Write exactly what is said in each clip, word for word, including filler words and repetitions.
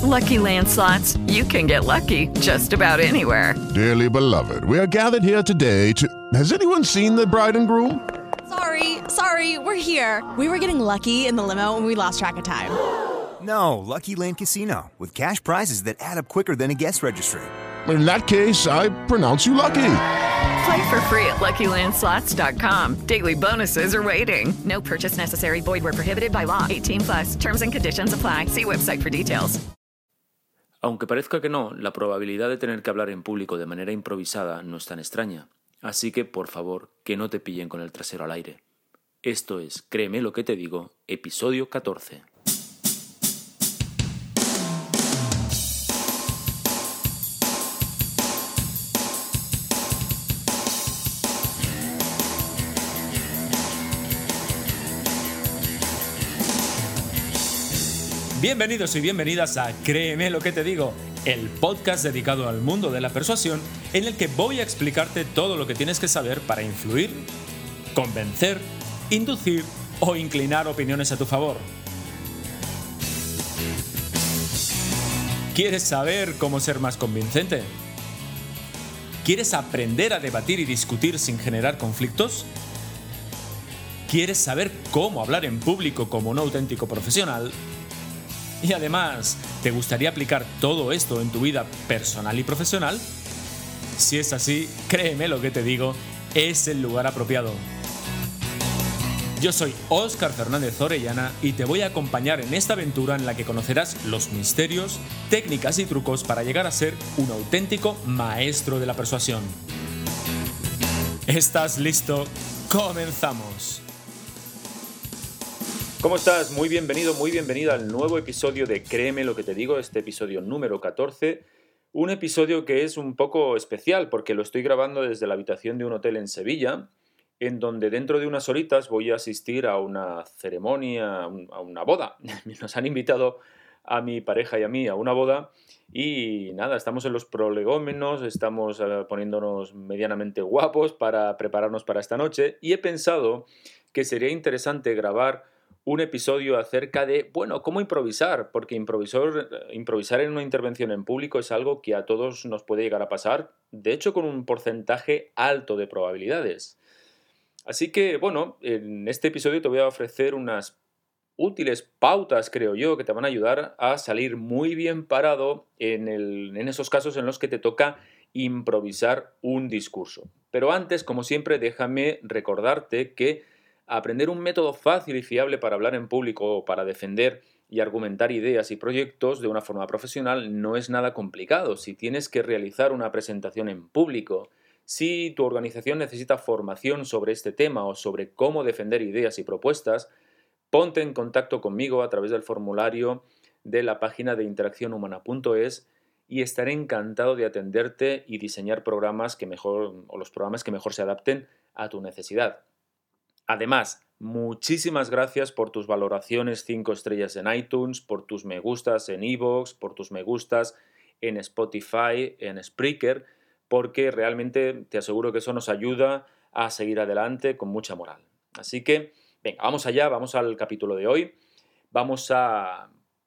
Lucky Land Slots, you can get lucky just about anywhere. Dearly beloved, we are gathered here today to... Has anyone seen the bride and groom? Sorry, sorry, we're here. We were getting lucky in the limo and we lost track of time. No, Lucky Land Casino, with cash prizes that add up quicker than a guest registry. In that case, I pronounce you lucky. Play for free at Lucky Land Slots dot com. Daily bonuses are waiting. No purchase necessary. Void where prohibited by law. eighteen plus. Terms and conditions apply. See website for details. Aunque parezca que no, la probabilidad de tener que hablar en público de manera improvisada no es tan extraña. Así que, por favor, que no te pillen con el trasero al aire. Esto es Créeme lo que te digo, episodio catorce. Bienvenidos y bienvenidas a Créeme lo que te digo, el podcast dedicado al mundo de la persuasión en el que voy a explicarte todo lo que tienes que saber para influir, convencer, inducir o inclinar opiniones a tu favor. ¿Quieres saber cómo ser más convincente? ¿Quieres aprender a debatir y discutir sin generar conflictos? ¿Quieres saber cómo hablar en público como un auténtico profesional? Y además, ¿te gustaría aplicar todo esto en tu vida personal y profesional? Si es así, créeme lo que te digo, es el lugar apropiado. Yo soy Óscar Fernández Orellana y te voy a acompañar en esta aventura en la que conocerás los misterios, técnicas y trucos para llegar a ser un auténtico maestro de la persuasión. ¿Estás listo? ¡Comenzamos! ¿Cómo estás? Muy bienvenido, muy bienvenida al nuevo episodio de Créeme lo que te digo, este episodio número catorce. Un episodio que es un poco especial porque lo estoy grabando desde la habitación de un hotel en Sevilla, en donde dentro de unas horitas voy a asistir a una ceremonia, a una boda. Nos han invitado a mi pareja y a mí a una boda y nada, estamos en los prolegómenos, estamos uh, poniéndonos medianamente guapos para prepararnos para esta noche y he pensado que sería interesante grabar un episodio acerca de, bueno, cómo improvisar, porque improvisar, improvisar en una intervención en público es algo que a todos nos puede llegar a pasar, de hecho con un porcentaje alto de probabilidades. Así que, bueno, en este episodio te voy a ofrecer unas útiles pautas, creo yo, que te van a ayudar a salir muy bien parado en, el, en esos casos en los que te toca improvisar un discurso. Pero antes, como siempre, déjame recordarte que aprender un método fácil y fiable para hablar en público o para defender y argumentar ideas y proyectos de una forma profesional no es nada complicado. Si tienes que realizar una presentación en público, si tu organización necesita formación sobre este tema o sobre cómo defender ideas y propuestas, ponte en contacto conmigo a través del formulario de la página de interacción humana punto es y estaré encantado de atenderte y diseñar programas que mejor, o los programas que mejor se adapten a tu necesidad. Además, muchísimas gracias por tus valoraciones cinco estrellas en iTunes, por tus me gustas en iVoox, por tus me gustas en Spotify, en Spreaker, porque realmente te aseguro que eso nos ayuda a seguir adelante con mucha moral. Así que, venga, vamos allá, vamos al capítulo de hoy. Vamos a,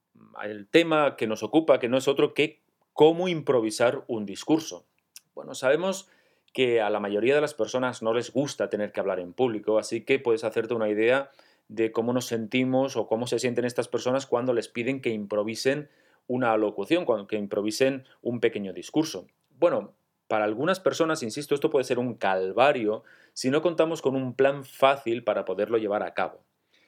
al tema que nos ocupa, que no es otro que cómo improvisar un discurso. Bueno, sabemos que a la mayoría de las personas no les gusta tener que hablar en público, así que puedes hacerte una idea de cómo nos sentimos o cómo se sienten estas personas cuando les piden que improvisen una alocución, cuando que improvisen un pequeño discurso. Bueno, para algunas personas, insisto, esto puede ser un calvario si no contamos con un plan fácil para poderlo llevar a cabo.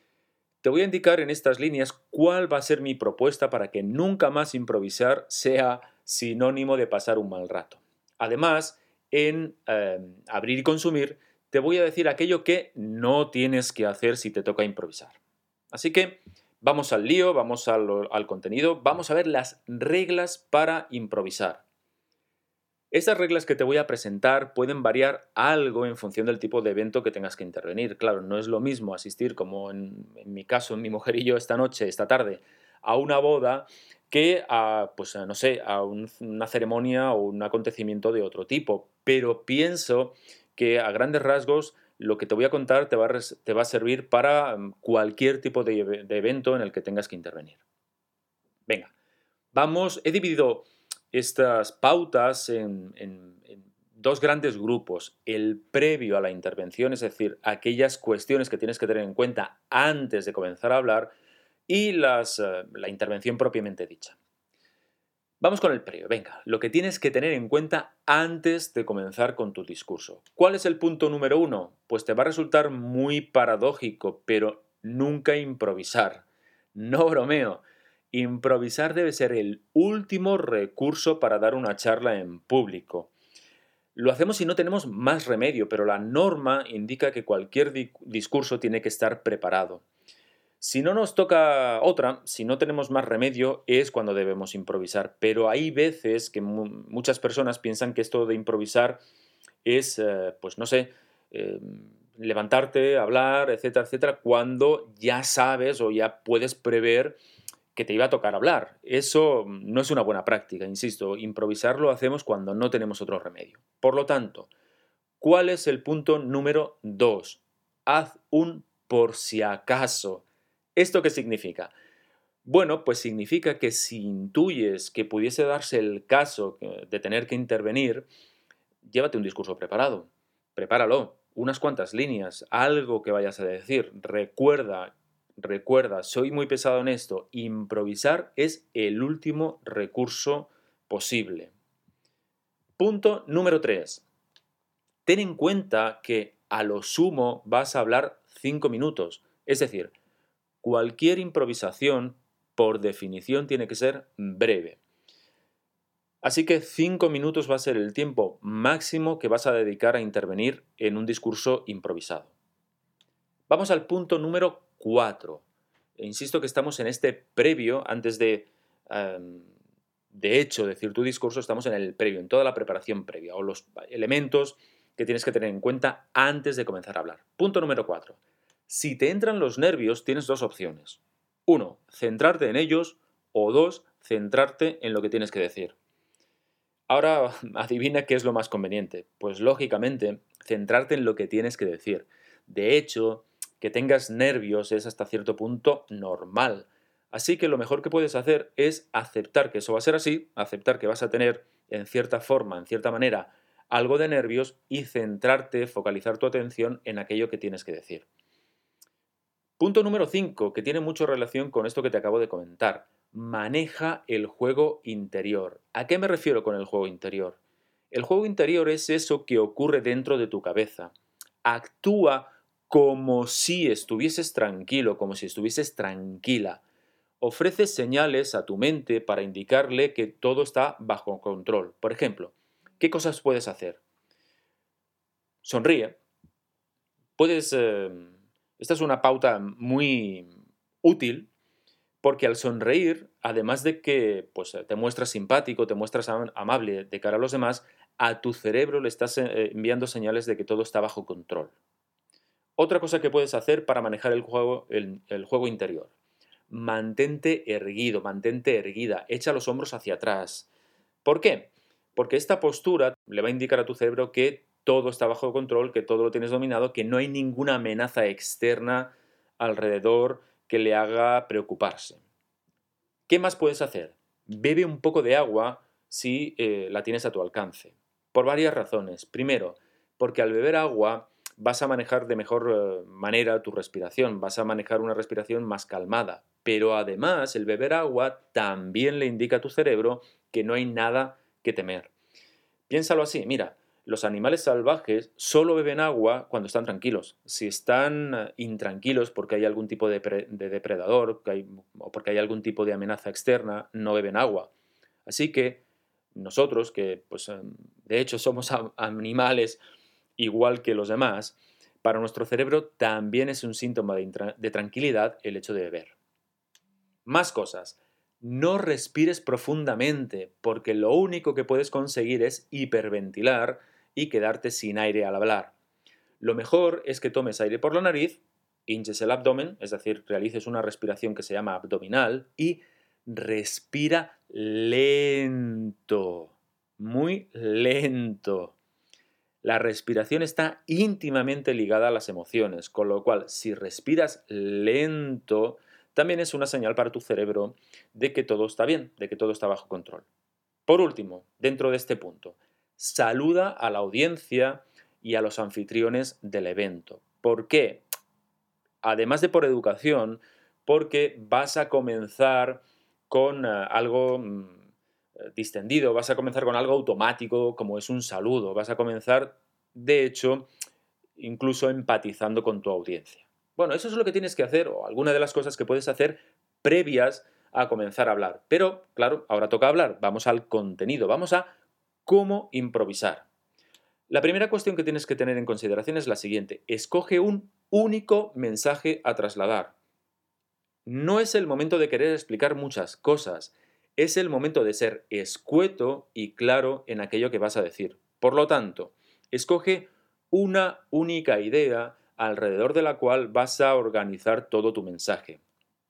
Te voy a indicar en estas líneas cuál va a ser mi propuesta para que nunca más improvisar sea sinónimo de pasar un mal rato. Además, en eh, Abrir y Consumir, te voy a decir aquello que no tienes que hacer si te toca improvisar. Así que vamos al lío, vamos al, al contenido, vamos a ver las reglas para improvisar. Estas reglas que te voy a presentar pueden variar algo en función del tipo de evento que tengas que intervenir. Claro, no es lo mismo asistir, como en, en mi caso, mi mujer y yo esta noche, esta tarde, a una boda que a, pues, no sé, a un, una ceremonia o un acontecimiento de otro tipo. Pero pienso que a grandes rasgos lo que te voy a contar te va a, te va a servir para cualquier tipo de, de evento en el que tengas que intervenir. Venga, Vamos, he dividido estas pautas en, en, en dos grandes grupos. El previo a la intervención, es decir, aquellas cuestiones que tienes que tener en cuenta antes de comenzar a hablar, y las, uh, la intervención propiamente dicha. Vamos con el previo. Venga, lo que tienes que tener en cuenta antes de comenzar con tu discurso. ¿Cuál es el punto número uno? Pues te va a resultar muy paradójico, pero nunca improvisar. No bromeo. Improvisar debe ser el último recurso para dar una charla en público. Lo hacemos si no tenemos más remedio, pero la norma indica que cualquier di- discurso tiene que estar preparado. Si no nos toca otra, si no tenemos más remedio, es cuando debemos improvisar. Pero hay veces que mu- muchas personas piensan que esto de improvisar es, eh, pues no sé, eh, levantarte, hablar, etcétera, etcétera, cuando ya sabes o ya puedes prever que te iba a tocar hablar. Eso no es una buena práctica, insisto. Improvisar lo hacemos cuando no tenemos otro remedio. Por lo tanto, ¿cuál es el punto número dos? Haz un por si acaso. ¿Esto qué significa? Bueno, pues significa que si intuyes que pudiese darse el caso de tener que intervenir, llévate un discurso preparado. Prepáralo, unas cuantas líneas, algo que vayas a decir. Recuerda, recuerda, soy muy pesado en esto. Improvisar es el último recurso posible. Punto número tres. Ten en cuenta que a lo sumo vas a hablar cinco minutos. Es decir, cualquier improvisación, por definición, tiene que ser breve. Así que cinco minutos va a ser el tiempo máximo que vas a dedicar a intervenir en un discurso improvisado. Vamos al punto número cuatro. Insisto que estamos en este previo, antes de, um, de hecho, decir tu discurso, estamos en el previo, en toda la preparación previa, o los elementos que tienes que tener en cuenta antes de comenzar a hablar. Punto número cuatro. Si te entran los nervios, tienes dos opciones. Uno, centrarte en ellos, o dos, centrarte en lo que tienes que decir. Ahora, adivina qué es lo más conveniente. Pues lógicamente, centrarte en lo que tienes que decir. De hecho, que tengas nervios es hasta cierto punto normal. Así que lo mejor que puedes hacer es aceptar que eso va a ser así, aceptar que vas a tener en cierta forma, en cierta manera, algo de nervios y centrarte, focalizar tu atención en aquello que tienes que decir. Punto número cinco, que tiene mucha relación con esto que te acabo de comentar. Maneja el juego interior. ¿A qué me refiero con el juego interior? El juego interior es eso que ocurre dentro de tu cabeza. Actúa como si estuvieses tranquilo, como si estuvieses tranquila. Ofrece señales a tu mente para indicarle que todo está bajo control. Por ejemplo, ¿qué cosas puedes hacer? Sonríe. Puedes... Eh, esta es una pauta muy útil porque al sonreír, además de que pues, te muestras simpático, te muestras amable de cara a los demás, a tu cerebro le estás enviando señales de que todo está bajo control. Otra cosa que puedes hacer para manejar el juego, el, el juego interior. Mantente erguido, mantente erguida, echa los hombros hacia atrás. ¿Por qué? Porque esta postura le va a indicar a tu cerebro que todo está bajo control, que todo lo tienes dominado, que no hay ninguna amenaza externa alrededor que le haga preocuparse. ¿Qué más puedes hacer? Bebe un poco de agua si eh, la tienes a tu alcance. Por varias razones. Primero, porque al beber agua vas a manejar de mejor eh, manera tu respiración, vas a manejar una respiración más calmada. Pero además, el beber agua también le indica a tu cerebro que no hay nada que temer. Piénsalo así, mira, los animales salvajes solo beben agua cuando están tranquilos. Si están intranquilos porque hay algún tipo de, pre- de depredador que hay, o porque hay algún tipo de amenaza externa, no beben agua. Así que nosotros, que pues, de hecho somos animales igual que los demás, para nuestro cerebro también es un síntoma de, intra- de tranquilidad el hecho de beber. Más cosas. No respires profundamente, porque lo único que puedes conseguir es hiperventilar y quedarte sin aire al hablar. Lo mejor es que tomes aire por la nariz, hinches el abdomen, es decir, realices una respiración que se llama abdominal y respira lento, muy lento. La respiración está íntimamente ligada a las emociones, con lo cual si respiras lento, también es una señal para tu cerebro de que todo está bien, de que todo está bajo control. Por último, dentro de este punto, saluda a la audiencia y a los anfitriones del evento. ¿Por qué? Además de por educación, porque vas a comenzar con uh, algo mm, distendido, vas a comenzar con algo automático como es un saludo, vas a comenzar, de hecho, incluso empatizando con tu audiencia. Bueno, eso es lo que tienes que hacer, o alguna de las cosas que puedes hacer previas a comenzar a hablar. Pero, claro, ahora toca hablar, vamos al contenido, vamos a cómo improvisar. La primera cuestión que tienes que tener en consideración es la siguiente: escoge un único mensaje a trasladar. No es el momento de querer explicar muchas cosas, es el momento de ser escueto y claro en aquello que vas a decir. Por lo tanto, escoge una única idea alrededor de la cual vas a organizar todo tu mensaje.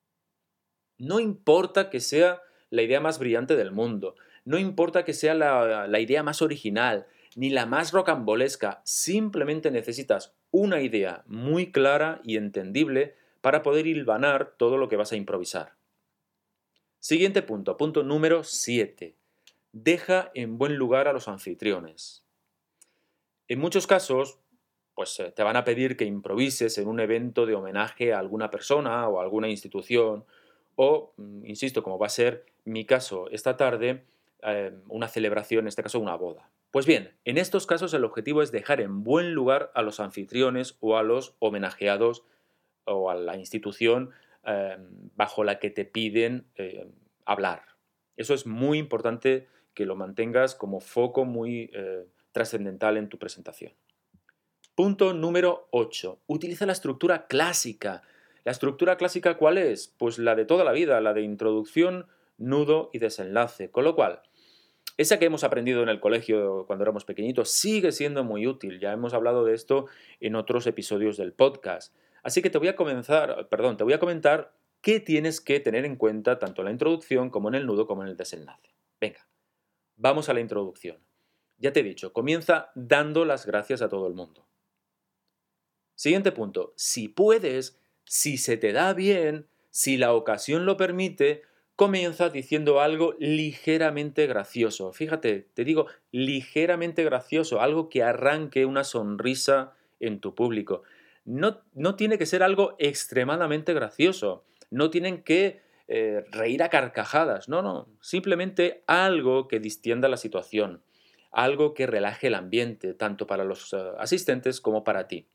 No importa que sea la idea más brillante del mundo, no importa que sea la, la idea más original, ni la más rocambolesca, simplemente necesitas una idea muy clara y entendible para poder hilvanar todo lo que vas a improvisar. Siguiente punto, punto número siete. Deja en buen lugar a los anfitriones. En muchos casos, pues te van a pedir que improvises en un evento de homenaje a alguna persona o a alguna institución, o, insisto, como va a ser mi caso esta tarde, eh, una celebración, en este caso una boda. Pues bien, en estos casos el objetivo es dejar en buen lugar a los anfitriones o a los homenajeados o a la institución eh, bajo la que te piden eh, hablar. Eso es muy importante que lo mantengas como foco muy eh, trascendental en tu presentación. Punto número ocho. Utiliza la estructura clásica. ¿La estructura clásica cuál es? Pues la de toda la vida, la de introducción, nudo y desenlace. Con lo cual, esa que hemos aprendido en el colegio cuando éramos pequeñitos sigue siendo muy útil. Ya hemos hablado de esto en otros episodios del podcast. Así que te voy a comenzar, perdón, te voy a comentar qué tienes que tener en cuenta tanto en la introducción como en el nudo como en el desenlace. Venga, vamos a la introducción. Ya te he dicho, comienza dando las gracias a todo el mundo. Siguiente punto, si puedes, si se te da bien, si la ocasión lo permite, comienza diciendo algo ligeramente gracioso. Fíjate, te digo ligeramente gracioso, algo que arranque una sonrisa en tu público. No, no tiene que ser algo extremadamente gracioso, no tienen que eh, reír a carcajadas, no, no, simplemente algo que distienda la situación, algo que relaje el ambiente, tanto para los uh, asistentes como para ti.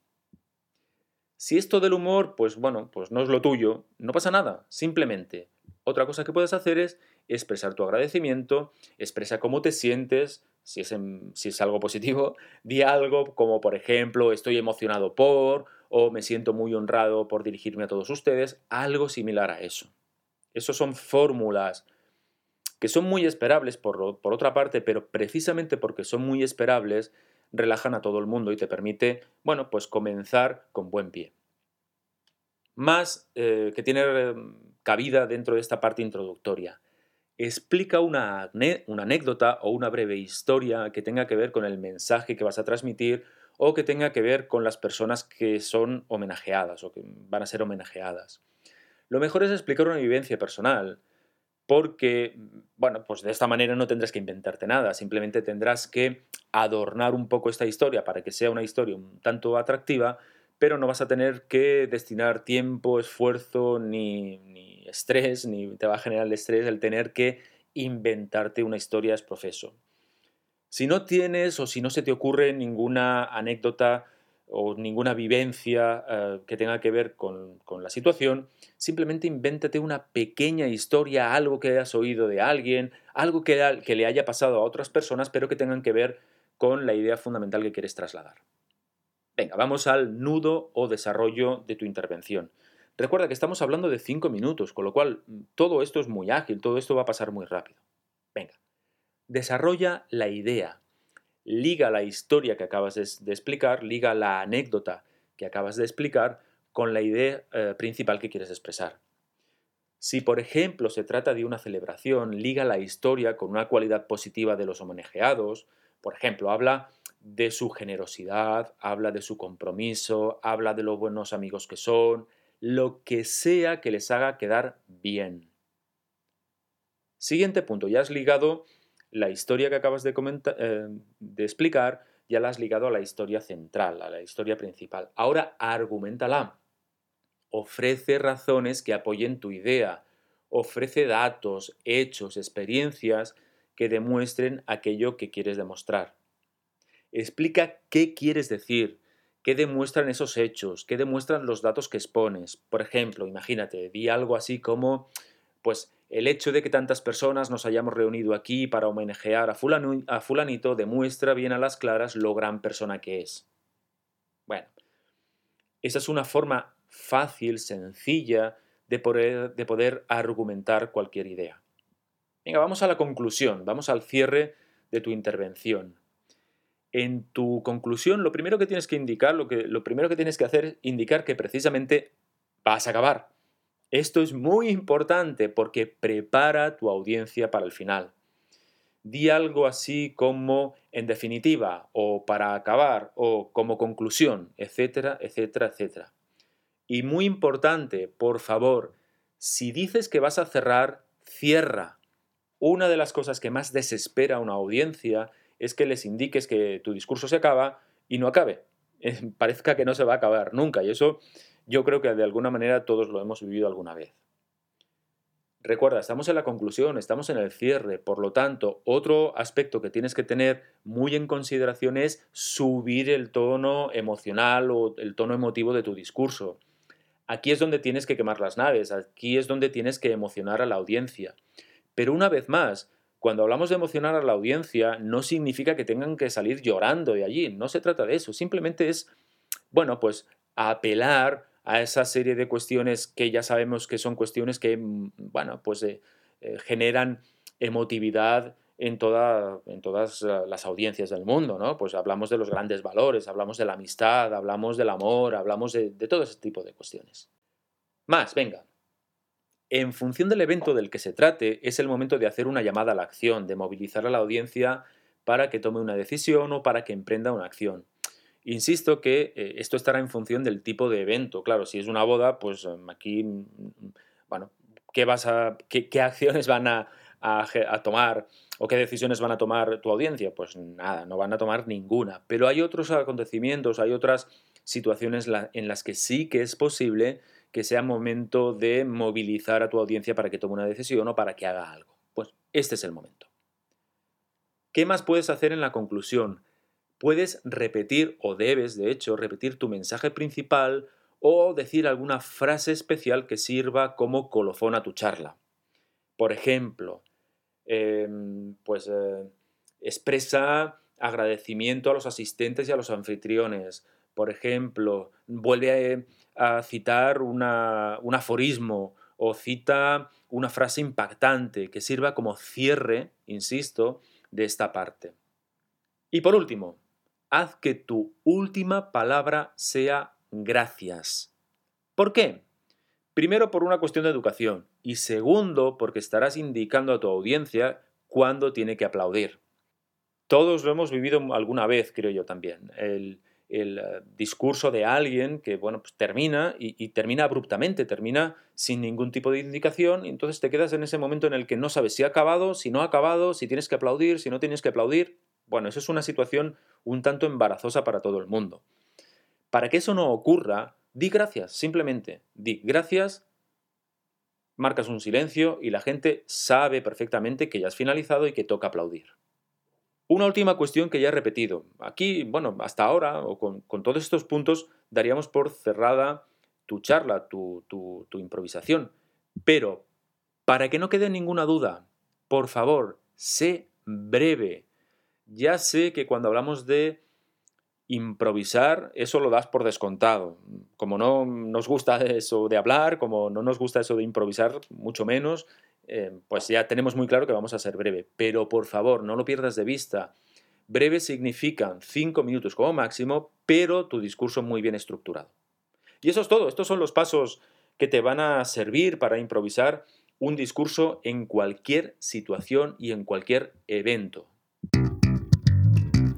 Si esto del humor, pues bueno, pues no es lo tuyo, no pasa nada, simplemente. Otra cosa que puedes hacer es expresar tu agradecimiento, expresa cómo te sientes, si es, en, si es algo positivo, di algo como por ejemplo estoy emocionado por, o me siento muy honrado por dirigirme a todos ustedes, algo similar a eso. Esas son fórmulas que son muy esperables por, por otra parte, pero precisamente porque son muy esperables, relajan a todo el mundo y te permite, bueno, pues comenzar con buen pie. Más eh, que tiene eh, cabida dentro de esta parte introductoria. Explica una, una anécdota o una breve historia que tenga que ver con el mensaje que vas a transmitir o que tenga que ver con las personas que son homenajeadas o que van a ser homenajeadas. Lo mejor es explicar una vivencia personal, porque, bueno, pues de esta manera no tendrás que inventarte nada, simplemente tendrás que adornar un poco esta historia para que sea una historia un tanto atractiva, pero no vas a tener que destinar tiempo, esfuerzo, ni, ni estrés, ni te va a generar el estrés el tener que inventarte una historia es profeso. Si no tienes o si no se te ocurre ninguna anécdota o ninguna vivencia eh, que tenga que ver con, con la situación, simplemente invéntate una pequeña historia, algo que hayas oído de alguien, algo que, que le haya pasado a otras personas, pero que tengan que ver con la idea fundamental que quieres trasladar. Venga, vamos al nudo o desarrollo de tu intervención. Recuerda que estamos hablando de cinco minutos, con lo cual todo esto es muy ágil, todo esto va a pasar muy rápido. Venga, desarrolla la idea. Liga la historia que acabas de, de explicar, liga la anécdota que acabas de explicar con la idea eh, principal que quieres expresar. Si, por ejemplo, se trata de una celebración, liga la historia con una cualidad positiva de los homenajeados. Por ejemplo, habla de su generosidad, habla de su compromiso, habla de los buenos amigos que son, lo que sea que les haga quedar bien. Siguiente punto, ya has ligado la historia que acabas de, comentar, eh, de explicar, ya la has ligado a la historia central, a la historia principal. Ahora argumentala. Ofrece razones que apoyen tu idea. Ofrece datos, hechos, experiencias que demuestren aquello que quieres demostrar. Explica qué quieres decir, qué demuestran esos hechos, qué demuestran los datos que expones. Por ejemplo, imagínate, di algo así como, pues, el hecho de que tantas personas nos hayamos reunido aquí para homenajear a, fulano, a fulanito demuestra bien a las claras lo gran persona que es. Bueno, esa es una forma fácil, sencilla, de poder, de poder argumentar cualquier idea. Venga, vamos a la conclusión, vamos al cierre de tu intervención. En tu conclusión, lo primero que tienes que indicar, lo, que, lo primero que tienes que hacer es indicar que precisamente vas a acabar. Esto es muy importante porque prepara tu audiencia para el final. Di algo así como en definitiva, o para acabar, o como conclusión, etcétera, etcétera, etcétera. Y muy importante, por favor, si dices que vas a cerrar, cierra. Una de las cosas que más desespera a una audiencia es que les indiques que tu discurso se acaba y no acabe. Eh, parezca que no se va a acabar nunca, y eso yo creo que de alguna manera todos lo hemos vivido alguna vez. Recuerda, estamos en la conclusión, estamos en el cierre, por lo tanto, otro aspecto que tienes que tener muy en consideración es subir el tono emocional o el tono emotivo de tu discurso. Aquí es donde tienes que quemar las naves, aquí es donde tienes que emocionar a la audiencia. Pero una vez más, cuando hablamos de emocionar a la audiencia, no significa que tengan que salir llorando de allí, no se trata de eso, simplemente es, bueno, pues apelar a esa serie de cuestiones que ya sabemos que son cuestiones que, bueno, pues eh, eh, generan emotividad en, toda, en todas las audiencias del mundo, ¿no? Pues hablamos de los grandes valores, hablamos de la amistad, hablamos del amor, hablamos de, de todo ese tipo de cuestiones. Más, venga. En función del evento del que se trate, es el momento de hacer una llamada a la acción, de movilizar a la audiencia para que tome una decisión o para que emprenda una acción. Insisto que eh, esto estará en función del tipo de evento. Claro, si es una boda, pues aquí, bueno, ¿qué, vas a, qué, qué acciones van a, a, a tomar o qué decisiones van a tomar tu audiencia? Pues nada, no van a tomar ninguna. Pero hay otros acontecimientos, hay otras situaciones la, en las que sí que es posible que sea momento de movilizar a tu audiencia para que tome una decisión o para que haga algo. Pues este es el momento. ¿Qué más puedes hacer en la conclusión? Puedes repetir, o debes, de hecho, repetir tu mensaje principal o decir alguna frase especial que sirva como colofón a tu charla. Por ejemplo, eh, pues eh, expresa agradecimiento a los asistentes y a los anfitriones. Por ejemplo, vuelve a, a citar una, un aforismo o cita una frase impactante que sirva como cierre, insisto, de esta parte. Y por último, haz que tu última palabra sea gracias. ¿Por qué? Primero, por una cuestión de educación y segundo, porque estarás indicando a tu audiencia cuándo tiene que aplaudir. Todos lo hemos vivido alguna vez, creo yo también. El, el uh, discurso de alguien que, bueno, pues termina y, y termina abruptamente, termina sin ningún tipo de indicación y entonces te quedas en ese momento en el que no sabes si ha acabado, si no ha acabado, si tienes que aplaudir, si no tienes que aplaudir. Bueno, eso es una situación un tanto embarazosa para todo el mundo. Para que eso no ocurra, di gracias, simplemente. Di gracias, marcas un silencio y la gente sabe perfectamente que ya has finalizado y que toca aplaudir. Una última cuestión que ya he repetido. Aquí, bueno, hasta ahora, o con, con todos estos puntos, daríamos por cerrada tu charla, tu, tu, tu improvisación. Pero, para que no quede ninguna duda, por favor, sé breve. Ya sé que cuando hablamos de improvisar, eso lo das por descontado. Como no nos gusta eso de hablar, como no nos gusta eso de improvisar, mucho menos, eh, pues ya tenemos muy claro que vamos a ser breve. Pero por favor, no lo pierdas de vista. Breve significan cinco minutos como máximo, pero tu discurso muy bien estructurado. Y eso es todo. Estos son los pasos que te van a servir para improvisar un discurso en cualquier situación y en cualquier evento.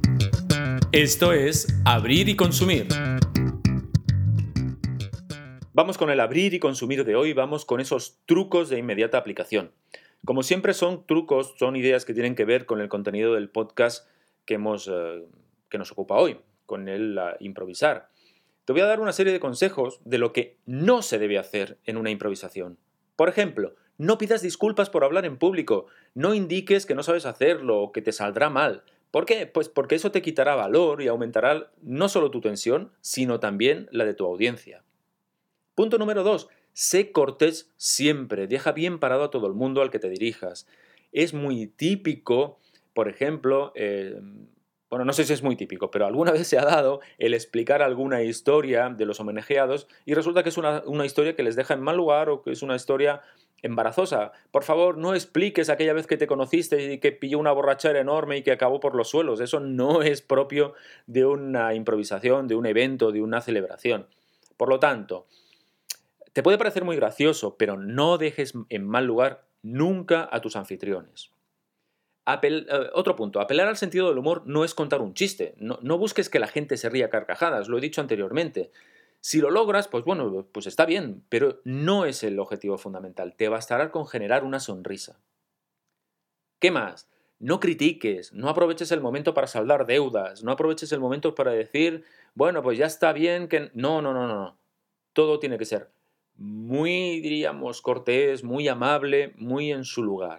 Esto es Abrir y Consumir. Vamos con el abrir y consumir de hoy, vamos con esos trucos de inmediata aplicación. Como siempre son trucos, son ideas que tienen que ver con el contenido del podcast que, hemos, eh, que nos ocupa hoy, con el uh, improvisar. Te voy a dar una serie de consejos de lo que no se debe hacer en una improvisación. Por ejemplo, no pidas disculpas por hablar en público, no indiques que no sabes hacerlo o que te saldrá mal. ¿Por qué? Pues porque eso te quitará valor y aumentará no solo tu tensión, sino también la de tu audiencia. Punto número dos. Sé cortés siempre. Deja bien parado a todo el mundo al que te dirijas. Es muy típico, por ejemplo, eh, bueno, no sé si es muy típico, pero alguna vez se ha dado el explicar alguna historia de los homenajeados y resulta que es una, una historia que les deja en mal lugar o que es una historia embarazosa. Por favor, no expliques aquella vez que te conociste y que pilló una borrachera enorme y que acabó por los suelos. Eso no es propio de una improvisación, de un evento, de una celebración. Por lo tanto, te puede parecer muy gracioso, pero no dejes en mal lugar nunca a tus anfitriones. Apel, eh, otro punto, apelar al sentido del humor no es contar un chiste. No, no busques que la gente se ría a carcajadas, lo he dicho anteriormente. Si lo logras, pues bueno, pues está bien, pero no es el objetivo fundamental. Te bastará con generar una sonrisa. ¿Qué más? No critiques, no aproveches el momento para saldar deudas, no aproveches el momento para decir, bueno, pues ya está bien que... No, no, no, no. Todo tiene que ser muy, diríamos, cortés, muy amable, muy en su lugar.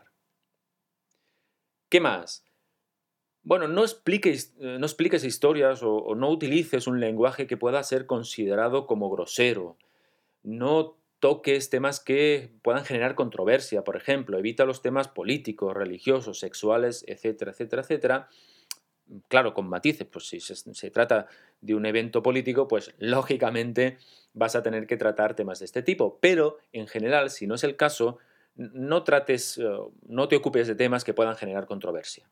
¿Qué más? Bueno, no expliques, no expliques historias o, o no utilices un lenguaje que pueda ser considerado como grosero. No toques temas que puedan generar controversia, por ejemplo. Evita los temas políticos, religiosos, sexuales, etcétera, etcétera, etcétera. Claro, con matices, pues si se, se trata de un evento político, pues lógicamente vas a tener que tratar temas de este tipo. Pero, en general, si no es el caso, no trates, no te ocupes de temas que puedan generar controversia.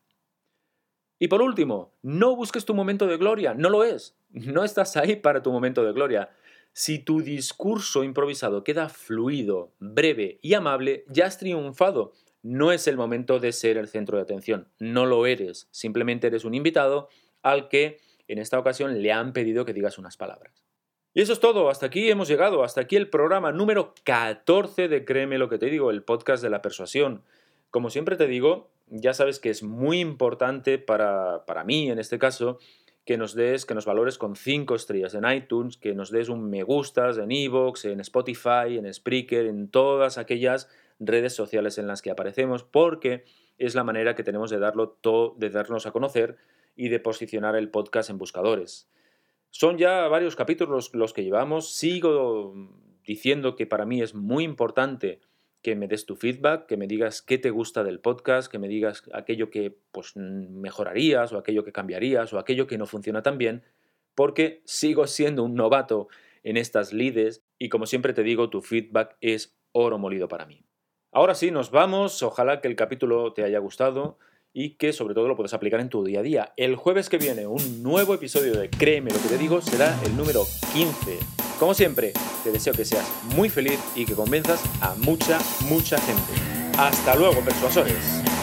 Y por último, no busques tu momento de gloria. No lo es. No estás ahí para tu momento de gloria. Si tu discurso improvisado queda fluido, breve y amable, ya has triunfado. No es el momento de ser el centro de atención. No lo eres. Simplemente eres un invitado al que en esta ocasión le han pedido que digas unas palabras. Y eso es todo. Hasta aquí hemos llegado. Hasta aquí el programa número catorce de Créeme lo que te digo, el podcast de la persuasión. Como siempre te digo, ya sabes que es muy importante para, para mí, en este caso, que nos des, que nos valores con cinco estrellas en iTunes, que nos des un me gustas en iVoox, en Spotify, en Spreaker, en todas aquellas redes sociales en las que aparecemos, porque es la manera que tenemos de, darlo todo, de darnos a conocer y de posicionar el podcast en buscadores. Son ya varios capítulos los que llevamos. Sigo diciendo que para mí es muy importante que me des tu feedback, que me digas qué te gusta del podcast, que me digas aquello que pues, mejorarías o aquello que cambiarías o aquello que no funciona tan bien, porque sigo siendo un novato en estas lides y como siempre te digo, tu feedback es oro molido para mí. Ahora sí, nos vamos. Ojalá que el capítulo te haya gustado y que sobre todo lo puedas aplicar en tu día a día. El jueves que viene, un nuevo episodio de Créeme lo que te digo, será el número quince. Como siempre, te deseo que seas muy feliz y que convenzas a mucha, mucha gente. ¡Hasta luego, persuasores!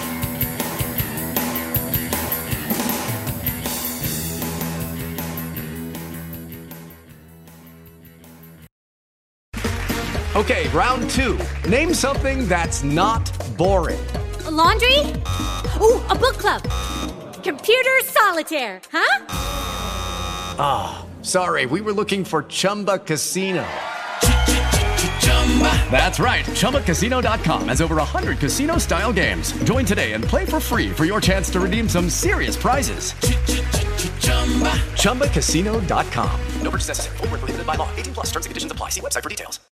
Okay, round two. Name something that's not boring. A laundry? Ooh, a book club. Computer solitaire, huh? Ah, oh, sorry, we were looking for Chumba Casino. That's right, Chumba Casino dot com has over one hundred casino-style games. Join today and play for free for your chance to redeem some serious prizes. Chumba Casino dot com. No purchase necessary. Void where prohibited by law. eighteen plus terms and conditions apply. See website for details.